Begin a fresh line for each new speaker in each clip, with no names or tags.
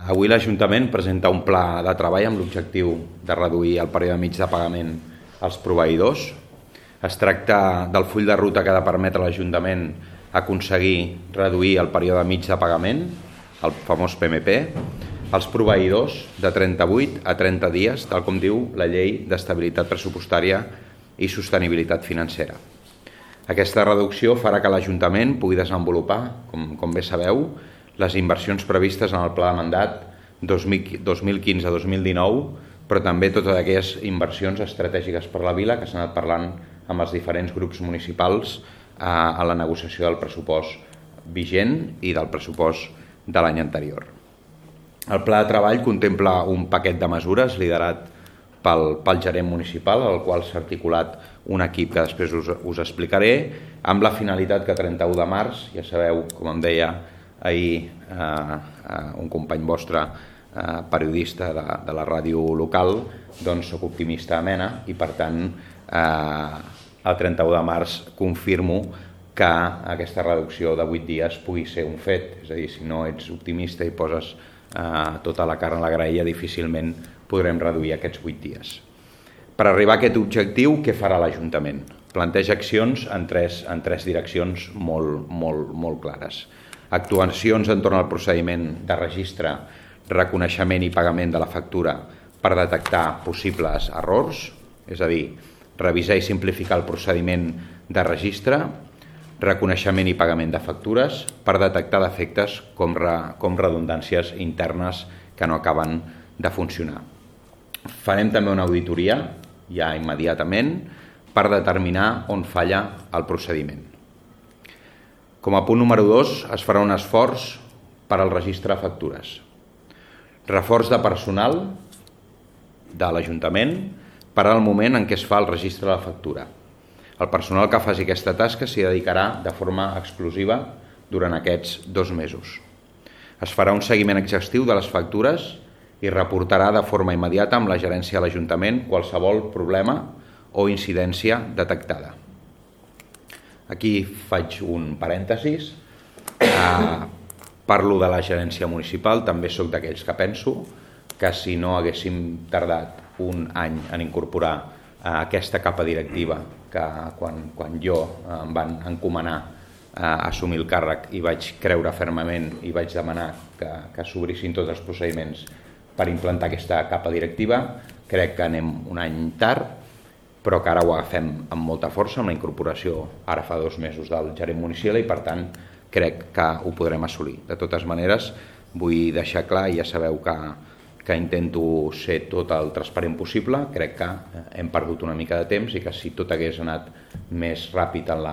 Avui l'Ajuntament presenta un pla de treball amb l'objectiu de reduir el període mig de pagament als proveïdors. Es tracta del full de ruta que ha de permetre a l'Ajuntament aconseguir reduir el període mig de pagament, el famós PMP, als proveïdors de 38 a 30 dies, tal com diu la Llei d'Estabilitat Pressupostària i Sostenibilitat Financera. Aquesta reducció farà que l'Ajuntament pugui desenvolupar, com bé sabeu, les inversions previstes en el Pla de Mandat 2015-2019, però també totes aquelles inversions estratègiques per la vila que s'han anat parlant amb els diferents grups municipals a la negociació del pressupost vigent i del pressupost de l'any anterior. El pla de treball contempla un paquet de mesures liderat pel gerent municipal, al qual s'ha articulat un equip que després us explicaré, amb la finalitat que 31 de març, ja sabeu, com em deia ahir un company vostre, periodista de la ràdio local, doncs soc optimista a mena i per tant el 31 de març confirmo que aquesta reducció de 8 dies pugui ser un fet. És a dir, si no ets optimista i poses tota la carn a la graella, difícilment podrem reduir aquests 8 dies. Per arribar a aquest objectiu, què farà l'Ajuntament? Planteja accions en tres direccions molt clares. Actuacions entorn al procediment de registre, reconeixement i pagament de la factura per detectar possibles errors, és a dir, revisar i simplificar el procediment de registre, reconeixement i pagament de factures per detectar defectes com redundàncies internes que no acaben de funcionar. Farem també una auditoria, ja immediatament, per determinar on falla el procediment. Com a punt número 2, es farà un esforç per al registre de factures. Reforç de personal de l'Ajuntament per al moment en què es fa el registre de la factura. El personal que faci aquesta tasca s'hi dedicarà de forma exclusiva durant aquests 2 mesos. Es farà un seguiment exhaustiu de les factures i reportarà de forma immediata amb la gerència de l'Ajuntament qualsevol problema o incidència detectada. Aquí faig un parèntesis. Parlo de la gerència municipal, també sóc d'aquells que penso que si no haguéssim tardat un any en incorporar aquesta capa directiva que quan jo em van encomanar a assumir el càrrec i vaig creure fermament i vaig demanar que s'obrissin tots els procediments per implantar aquesta capa directiva, crec que anem un any tard, però que ara ho agafem amb molta força, amb la incorporació ara fa 2 mesos del gerent municipal i per tant crec que ho podrem assolir. De totes maneres, vull deixar clar, i ja sabeu que intento ser tot el transparent possible, crec que hem perdut una mica de temps i que si tot hagués anat més ràpid en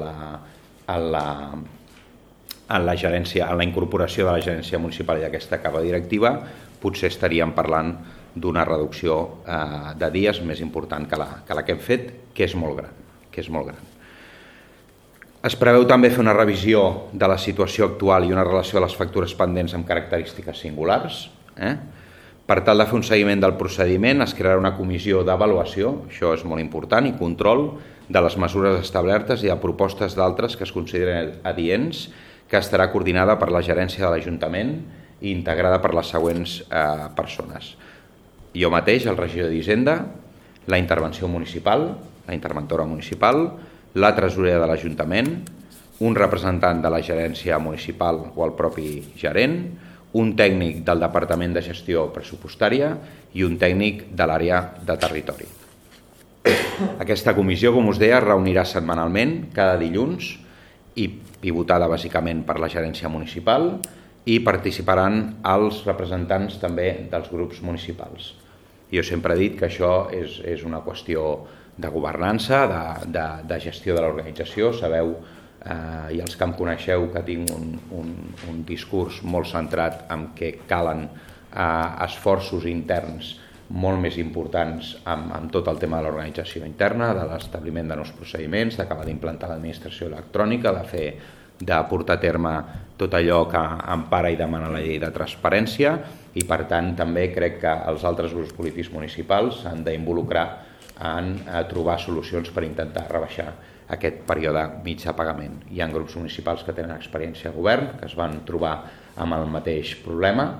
la gerència, en la incorporació de la gerència municipal i d'aquesta capa directiva, potser estaríem parlant d'una reducció de dies més important que la que hem fet, que és molt gran. Es preveu també fer una revisió de la situació actual i una relació de les factures pendents amb característiques singulars. Per tal de fer un seguiment del procediment, es crearà una comissió d'avaluació, això és molt important, i control de les mesures establertes i de propostes d'altres que es consideren adients, que estarà coordinada per la gerència de l'Ajuntament i integrada per les següents persones. Jo mateix, el regidor d'Hisenda, la intervenció municipal, la interventora municipal, la tresoreria de l'Ajuntament, un representant de la gerència municipal o el propi gerent, un tècnic del Departament de Gestió Pressupostària i un tècnic de l'àrea de territori. Aquesta comissió, com us deia, es reunirà setmanalment, cada dilluns, i pivotada bàsicament per la gerència municipal, i participaran els representants també dels grups municipals. Jo sempre he dit que això és una qüestió de governança, de gestió de l'organització. Sabeu, i els que em coneixeu, que tinc un discurs molt centrat en què calen esforços interns molt més importants amb tot el tema de l'organització interna, de l'establiment de nous procediments, d'acabar d'implantar l'administració electrònica, de portar a terme tot allò que empara i demana la llei de transparència, i per tant també crec que els altres grups polítics municipals s'han d'involucrar en trobar solucions per intentar rebaixar aquest període mig de pagament. Hi ha grups municipals que tenen experiència de govern, que es van trobar amb el mateix problema,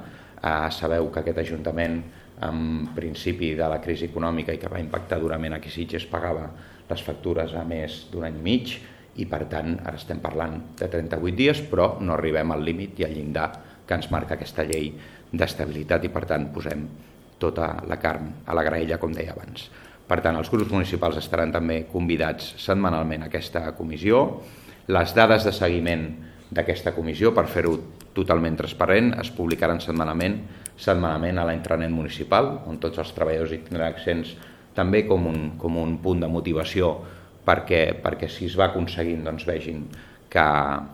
Sabeu que aquest Ajuntament, en principi de la crisi econòmica i que va impactar durament aquí a Sitges, pagava les factures a més d'un any i mig i per tant ara estem parlant de 38 dies, però no arribem al límit i al llindar que ens marca aquesta llei d'estabilitat i per tant posem tota la carn a la graella, com deia abans. Per tant, els grups municipals estaran també convidats setmanalment a aquesta comissió. Les dades de seguiment d'aquesta comissió, per fer-ho totalment transparent, es publicaran setmanalment a la intranet municipal, on tots els treballadors hi tindran accés, també com un punt de motivació perquè si es va aconseguint doncs vegin que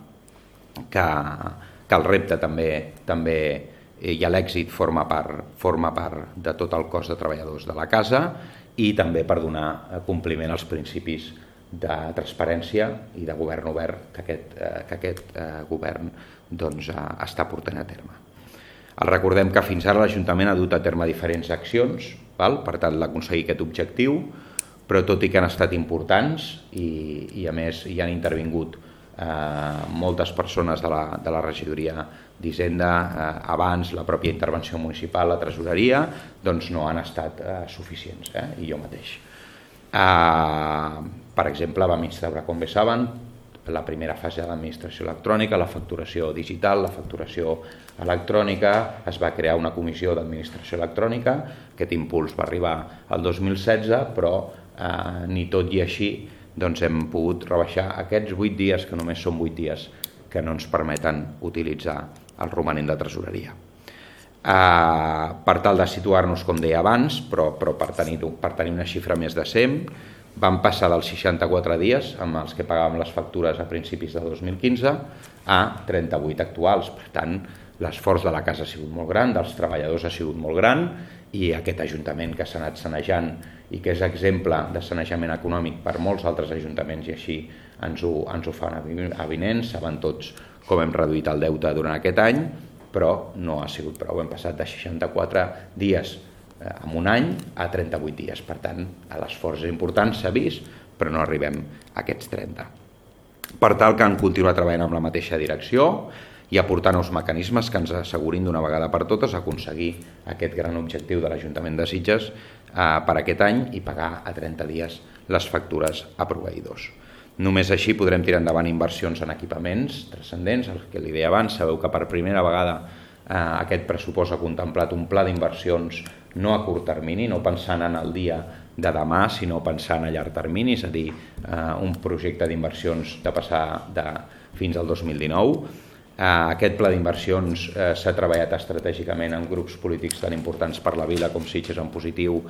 el repte també i l'èxit forma part de tot el cos de treballadors de la casa i també per donar compliment als principis de transparència i de govern obert que aquest govern doncs, està portant a terme. Recordem que fins ara l'Ajuntament ha dut a terme diferents accions per tal d'aconseguir aquest objectiu, però tot i que han estat importants i a més hi han intervingut moltes persones de la regidoria d'Hisenda, abans la pròpia intervenció municipal, la tresoreria, doncs no han estat suficients, i jo mateix. Per exemple, vam instaurar, com bé saben, la primera fase de l'administració electrònica, la facturació digital, la facturació electrònica, es va crear una comissió d'administració electrònica, aquest impuls va arribar al 2016, però ni tot i així doncs hem pogut rebaixar aquests 8 dies, que només són 8 dies, que no ens permeten utilitzar el romanent de tresoreria. Per tal de situar-nos, com deia abans, però per tenir una xifra més decent, vam passar dels 64 dies amb els que pagàvem les factures a principis de 2015 a 38 actuals. Per tant, l'esforç de la casa ha sigut molt gran, dels treballadors ha sigut molt gran i aquest Ajuntament que s'ha anat sanejant i que és exemple de sanejament econòmic per molts altres ajuntaments i així ens ho fan avinents, saben tots com hem reduït el deute durant aquest any, però no ha sigut prou. Hem passat de 64 dies en un any a 38 dies. Per tant, l'esforç és important, s'ha vist, però no arribem a aquests 30. Per tal que han continuat treballant amb la mateixa direcció i aportar nous mecanismes que ens assegurin d'una vegada per totes aconseguir aquest gran objectiu de l'Ajuntament de Sitges per aquest any i pagar a 30 dies les factures a proveïdors. Només així podrem tirar endavant inversions en equipaments transcendents, el que li deia abans. Sabeu que per primera vegada aquest pressupost ha contemplat un pla d'inversions no a curt termini, no pensant en el dia de demà, sinó pensant a llarg termini, és a dir, un projecte d'inversions de passar fins al 2019. Aquest pla d'inversions s'ha treballat estratègicament amb grups polítics tan importants per la vila com Sitges en Positiu,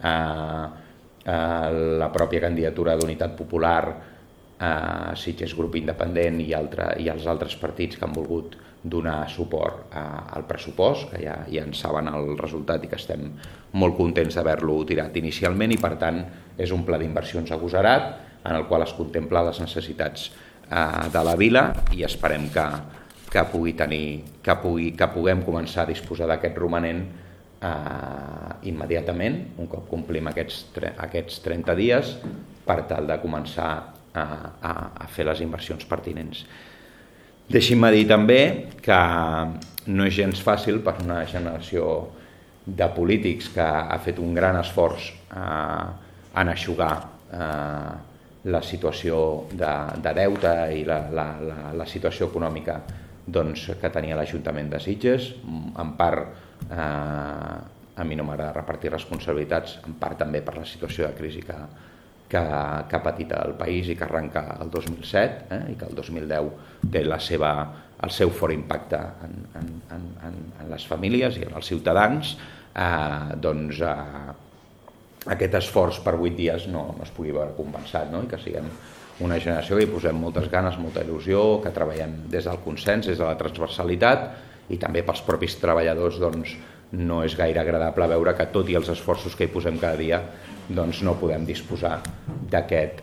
la pròpia candidatura d'Unitat Popular, Sitges Grup Independent i els altres partits que han volgut donar suport al pressupost, que ja en saben el resultat i que estem molt contents d'haver-lo tirat inicialment i per tant és un pla d'inversions agosarat en el qual es contempla les necessitats de la vila i esperem que puguem començar a disposar d'aquest romanent immediatament, un cop complim aquests 30 dies, per tal de començar a fer les inversions pertinents. Deixin-me dir també que no és gens fàcil per una generació de polítics que ha fet un gran esforç en eixugar la situació de deute i la situació econòmica que tenia l'Ajuntament de Sitges. En part, a mi no m'agrada repartir responsabilitats, en part també per la situació de crisi que ha patit el país i que arrenca el 2007 i que el 2010 té el seu fort impacte en les famílies i en els ciutadans, doncs aquest esforç per 8 dies no es pugui veure compensat, i que siguem una generació que hi posem moltes ganes, molta il·lusió, que treballem des del consens, des de la transversalitat i també pels propis treballadors no és gaire agradable veure que tot i els esforços que hi posem cada dia doncs no podem disposar d'aquest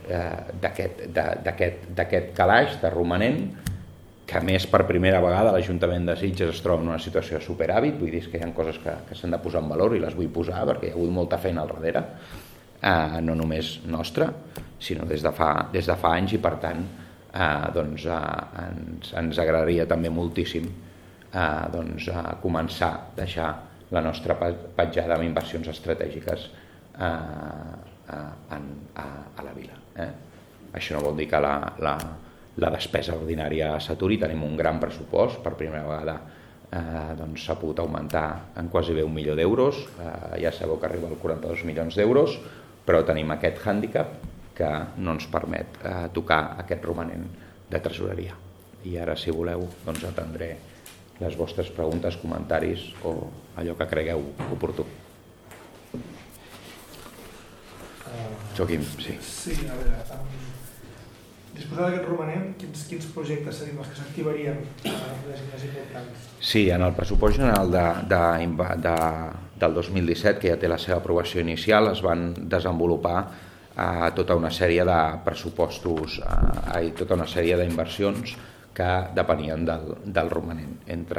calaix de romanent que a més per primera vegada l'Ajuntament de Sitges es troba en una situació de superàvit, vull dir que hi ha coses que s'han de posar en valor i les vull posar perquè hi ha hagut molta feina al darrere, no només nostra, sinó des de fa anys i per tant ens agradaria també moltíssim a començar a deixar la nostra petjada amb inversions estratègiques a la vila. Això no vol dir que la despesa ordinària s'aturi. Tenim un gran pressupost, per primera vegada s'ha pogut augmentar en quasi bé 1 milió d'euros, ja sabeu que arriba als 42 milions d'euros, però tenim aquest hàndicap que no ens permet tocar aquest romanent de tresoreria. I ara, si voleu, atendré les vostres preguntes, comentaris o allò que cregueu oportú. Joaquim, sí.
Sí, a veure, disposant d'aquest romanent, quins projectes serien els que s'activarien més importants?
Sí, en el pressupost general del 2017, que ja té la seva aprovació inicial, es van desenvolupar tota una sèrie de pressupostos, tota una sèrie d'inversions que depenien del romanent. Entre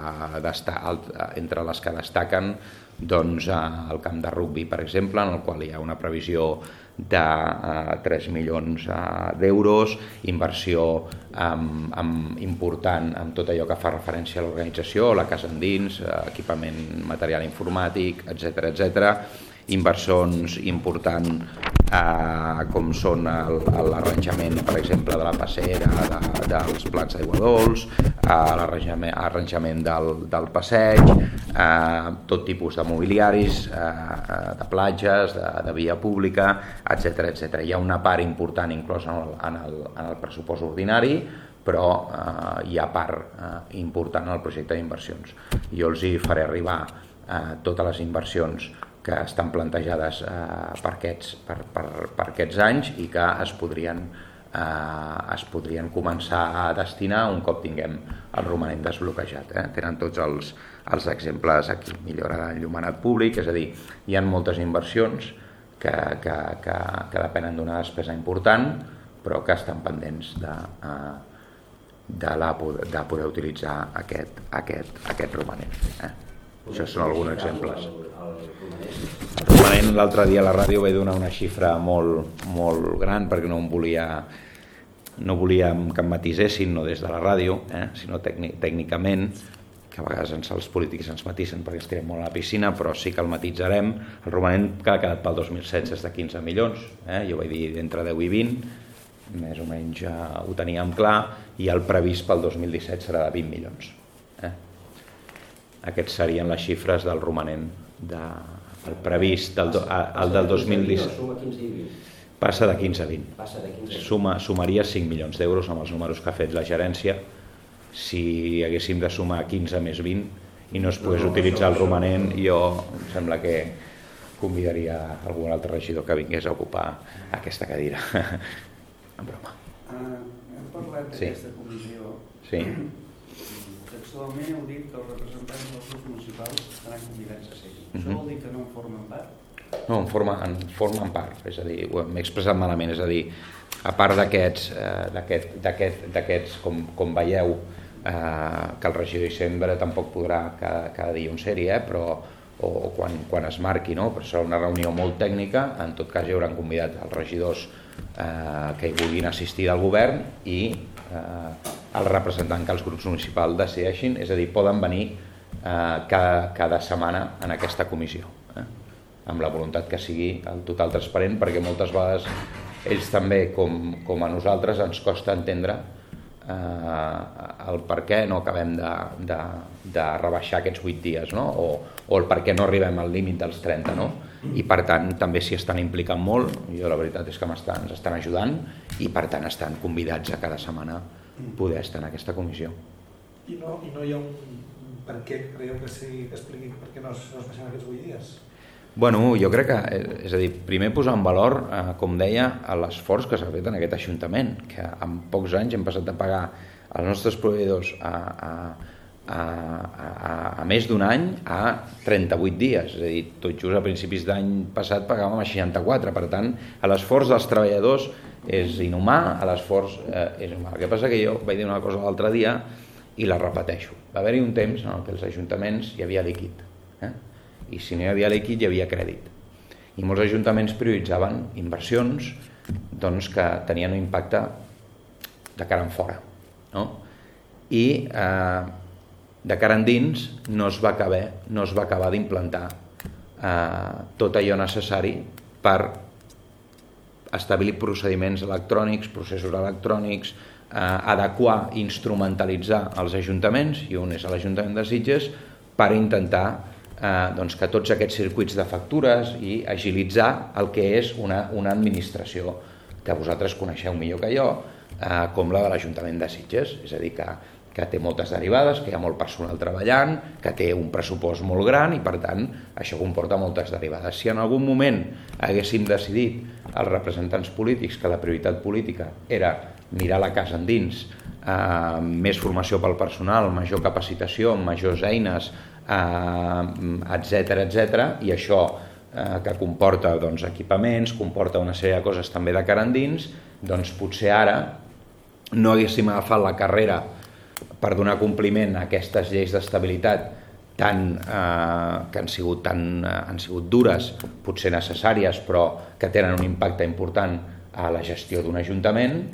les que destaquen el camp de rugbi, per exemple, en el qual hi ha una previsió de 3 milions d'euros, inversió important en tot allò que fa referència a l'organització, la casa endins, equipament material informàtic, etc. Inversions importants com són l'arranjament, per exemple, de la passera, dels plats d'aigua dolç, l'arranjament del passeig, tot tipus de mobiliaris, de platges, de via pública, etc. Hi ha una part important inclosa en el pressupost ordinari, però hi ha part important en el projecte d'inversions. Jo els hi faré arribar totes les inversions que estan plantejades per aquests anys i que es podrien començar a destinar un cop tinguem el romanent desbloquejat. Tenen tots els exemples aquí. Millora d'enllumenat públic, és a dir, hi ha moltes inversions que depenen d'una despesa important, però que estan pendents de poder utilitzar aquest romanent. Això són alguns exemples. El romanent, l'altre dia a la ràdio vaig donar una xifra molt gran perquè no volíem que em matisessin, no des de la ràdio, sinó tècnicament, que a vegades els polítics ens matisen perquè estirem molt a la piscina, però sí que el matitzarem. El romanent que ha quedat pel 2016 és de 15 milions, jo vaig dir d'entre 10 i 20, més o menys ho teníem clar, i el previst pel 2017 serà de 20 milions. Aquests serien les xifres del romanent el previst, el del 2017 passa de 15 a 20. Sumaria 5 milions d'euros amb els números que ha fet la gerència. Si haguéssim de sumar 15 més 20 i no es pogués utilitzar el romanent, jo em sembla que convidaria algun altre regidor que vingués a ocupar aquesta cadira. En broma.
Hem parlat d'aquesta comissió.
Sí.
Textualment heu dit que els representants dels grups municipals estaran convidats a ser-hi. Això vol dir que no en formen part?
No, en formen part, és a dir, m'he expressat malament, és a dir, a part d'aquests, com veieu, que el regidor Icendra tampoc podrà cada dia ser-hi, però quan es marqui, no? Però serà una reunió molt tècnica, en tot cas hi hauran convidat els regidors que hi vulguin assistir del govern i el representant que els grups municipals decideixin, és a dir, poden venir cada setmana en aquesta comissió, amb la voluntat que sigui el total transparent, perquè moltes vegades ells també, com a nosaltres, ens costa entendre el per què no acabem de rebaixar aquests 8 dies, no? O el per què no arribem al límit dels 30, no? I per tant també s'hi estan implicant molt. Jo la veritat és que ens estan ajudant i per tant estan convidats a cada setmana poder estar en aquesta comissió.
I no hi ha un per què creieu que expliqui per què no es baixen aquests 8 dies?
Bueno, jo crec que, és a dir, primer posar en valor, com deia, l'esforç que s'ha fet en aquest Ajuntament, que en pocs anys hem passat de pagar als nostres proveïdors a més d'un any a 38 dies, és a dir, tot just a principis d'any passat pagàvem a 64, per tant, l'esforç dels treballadors és inhumà, l'esforç és inhumà. El que passa que jo vaig dir una cosa l'altre dia i la repeteixo. Va haver-hi un temps en què els ajuntaments hi havia líquid, i si no hi havia líquid hi havia crèdit. I molts ajuntaments prioritzaven inversions que tenien un impacte de cara en fora. No? I de cara endins no es va acabar d'implantar tot allò necessari per establir procediments electrònics, processos electrònics, adequar, instrumentalitzar els ajuntaments, i un és l'Ajuntament de Sitges, per intentar que tots aquests circuits de factures i agilitzar el que és una administració que vosaltres coneixeu millor que jo, com la de l'Ajuntament de Sitges, és a dir, que té moltes derivades, que hi ha molt personal treballant, que té un pressupost molt gran i per tant això comporta moltes derivades. Si en algun moment haguéssim decidit els representants polítics que la prioritat política era mirar la casa endins, més formació pel personal, major capacitació, majors eines, etc., i això que comporta equipaments, comporta una sèrie de coses també de cara endins, doncs potser ara no haguéssim agafat la carrera per donar compliment a aquestes lleis d'estabilitat que han sigut dures, potser necessàries, però que tenen un impacte important a la gestió d'un ajuntament,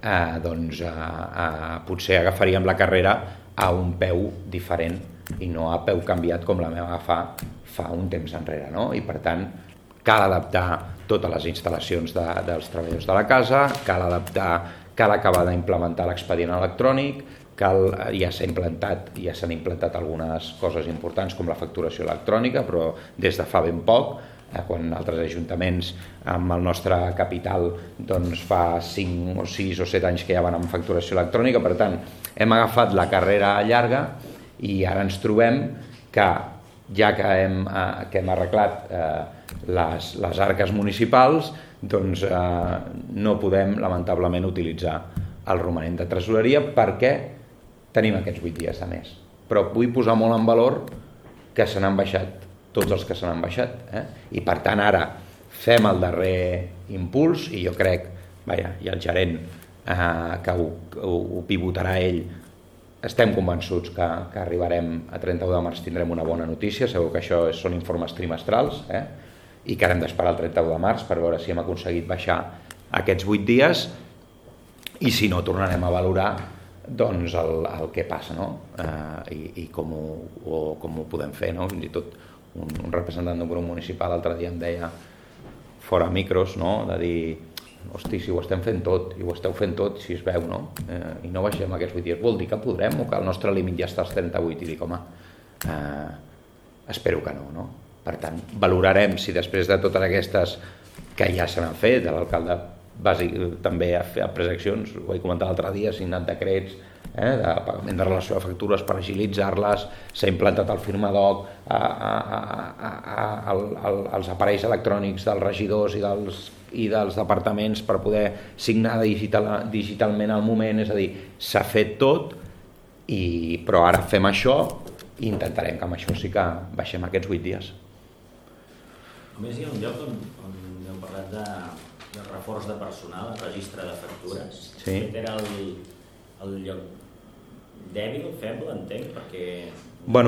potser agafaríem la carrera a un peu diferent i no a peu canviat com la meva agafar fa un temps enrere, no? I per tant cal adaptar totes les instal·lacions dels treballadors de la casa, cal acabar d'implementar l'expedient electrònic, ja s'han implantat algunes coses importants com la facturació electrònica, però des de fa ben poc, quan altres ajuntaments amb el nostre capital fa 5 o 6 o 7 anys que ja van amb facturació electrònica. Per tant, hem agafat la carrera llarga i ara ens trobem que ja que hem arreglat les arques municipals, doncs no podem lamentablement utilitzar el romanent de tresoreria perquè tenim aquests 8 dies de més. Però vull posar molt en valor que se n'han baixat tots els que se n'han baixat, i per tant ara fem el darrer impuls i jo crec, i el gerent que ho pivotarà ell, estem convençuts que arribarem a 31 de març, tindrem una bona notícia, segur que això són informes trimestrals, i que hem d'esperar el 31 de març per veure si hem aconseguit baixar aquests 8 dies i si no tornarem a valorar doncs el que passa, no? I com ho podem fer, no? Fins i tot un representant d'un grup municipal l'altre dia em deia fora micros, no? De dir, hosti, si ho estem fent tot i ho esteu fent tot, si es veu, no? I no baixem aquests 8 dies, vol dir que podrem o que el nostre límit ja està als 38? I dic, home, espero que no, no? Per tant, valorarem si després de totes aquestes que ja se n'han fet, l'alcalde bàsic també ha pres accions, ho he comentat l'altre dia, ha signat decrets de pagament de relació de factures per agilitzar-les, s'ha implantat el firmadoc, els aparells electrònics dels regidors i dels departaments per poder signar digitalment al moment, és a dir, s'ha fet tot, però ara fem això i intentarem que amb això sí que baixem aquests 8 dies.
A més, hi ha un lloc on heu parlat de reforç de personal, el registre de factures.
Sí.
Aquest era el lloc dèbil, feble, entenc, perquè...
Bueno,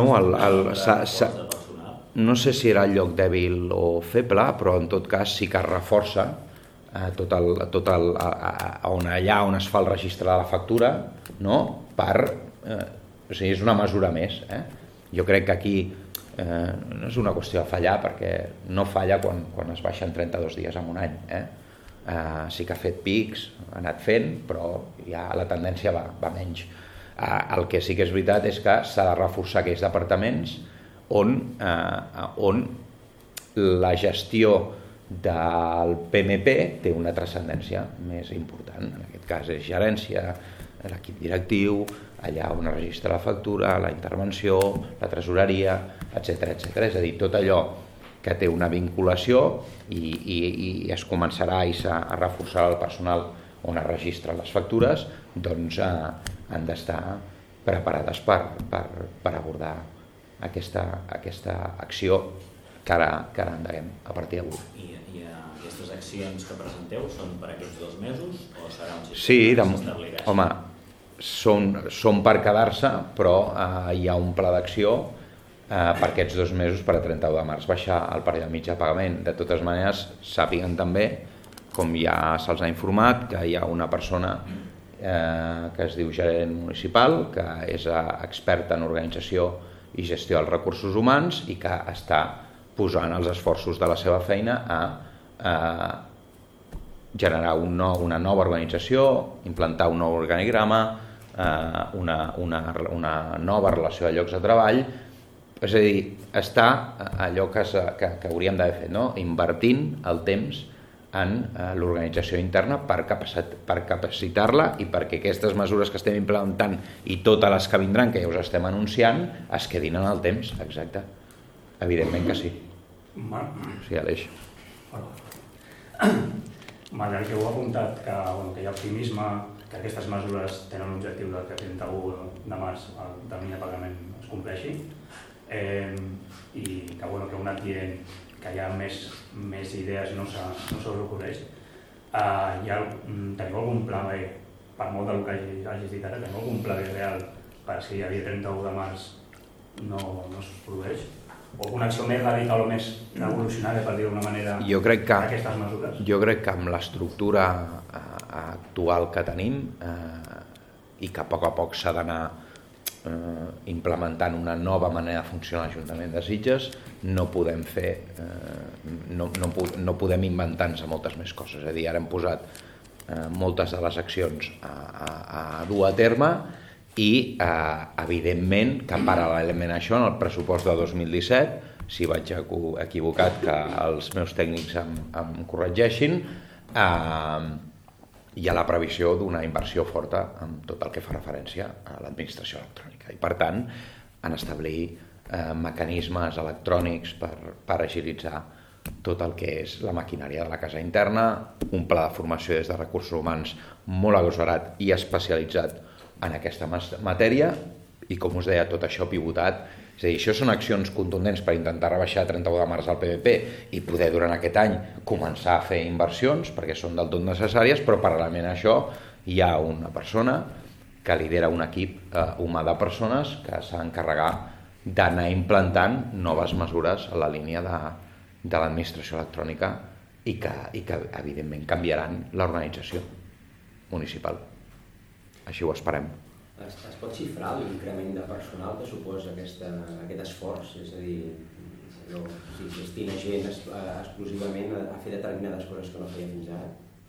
no sé si era el lloc dèbil o feble, però en tot cas sí que es reforça allà on es fa el registre de la factura, no? O sigui, és una mesura més. Jo crec que aquí no és una qüestió de fallar, perquè no falla quan es baixen 32 dies en un any. Sí que ha fet pics, ha anat fent, però ja la tendència va menys. El que sí que és veritat és que s'ha de reforçar aquells departaments on la gestió del PMP té una transcendència més important. En aquest cas és gerència, l'equip directiu, allà on es registra la factura, la intervenció, la tresoreria, etc. És a dir, tot allò que té una vinculació i es començarà a reforçar el personal on es registren les factures, doncs han d'estar preparades per abordar aquesta acció que ara endeguem a partir d'avui.
I aquestes accions que presenteu són per aquests 2 mesos o serà un
Sí,
sistema que s'establirà?
home, són per quedar-se, però hi ha un pla d'acció per aquests 2 mesos, per a 31 de març, baixar el període mig de pagament. De totes maneres, sàpiguen també, com ja se'ls ha informat, que hi ha una persona que es diu gerent municipal, que és expert en organització i gestió dels recursos humans i que està posant els esforços de la seva feina a generar una nova organització, implantar un nou organigrama, una nova relació de llocs de treball. És a dir, està allò que hauríem d'haver fet, no? Invertint el temps en l'organització interna per capacitar-la i perquè aquestes mesures que estem implementant i totes les que vindran, que ja us estem anunciant, es quedin en el temps. Exacte. Evidentment que sí. Sí, Aleix.
Malgrat que heu apuntat que hi ha optimisme, que aquestes mesures tenen l'objectiu que el 31 de març el termini de pagament es compleixi, i que heu anat dient que hi ha més idees i no se us ocorreix. Teniu algun pla B, per molt del que hagis dit ara, teniu algun pla B real per si el dia 31 de març no es produeix? O alguna acció més radical o més revolucionària, per dir-ho d'una manera, d'aquestes mesures?
Jo crec que amb l'estructura actual que tenim i que a poc s'ha d'anar implementant una nova manera de funcionar l'Ajuntament de Sitges, no podem no podem inventar-nos moltes més coses. És a dir, ara hem posat moltes de les accions a dur a terme i, evidentment, que paral·lelament a això, en el pressupost de 2017, si vaig equivocat que els meus tècnics em corregeixin, hi ha la previsió d'una inversió forta en tot el que fa referència a l'administració electrònica. I, per tant, en establir mecanismes electrònics per agilitzar tot el que és la maquinària de la casa interna, un pla de formació des de recursos humans molt agossarat i especialitzat en aquesta matèria i, com us deia, tot això pivotat. És a dir, això són accions contundents per intentar rebaixar a 31 de març el PVP i poder durant aquest any començar a fer inversions perquè són del tot necessàries, però paral·lelament a això hi ha una persona que lidera un equip humà de persones que s'ha d'encarregar d'anar implantant noves mesures a la línia de l'administració electrònica i que evidentment canviaran l'organització municipal. Així ho esperem.
Es pot xifrar l'increment de personal que suposa aquest esforç? És a dir, si es destina gent exclusivament a fer determinades coses que no feia fins ara?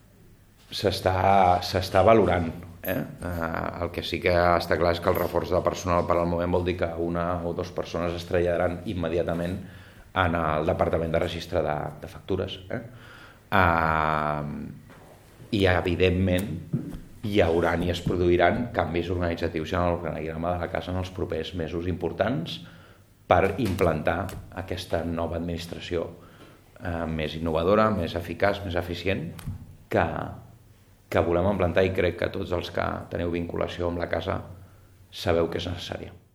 S'està valorant. El que sí que està clar és que el reforç de personal per al moment vol dir que una o dues persones es traslladaran immediatament en el Departament de Registre de Factures. I, evidentment, hi haurà i es produiran canvis organitzatius en l'organigrama de la casa en els propers mesos importants per implantar aquesta nova administració més innovadora, més eficaç, més eficient que volem implantar, i crec que tots els que teniu vinculació amb la casa sabeu que és necessària.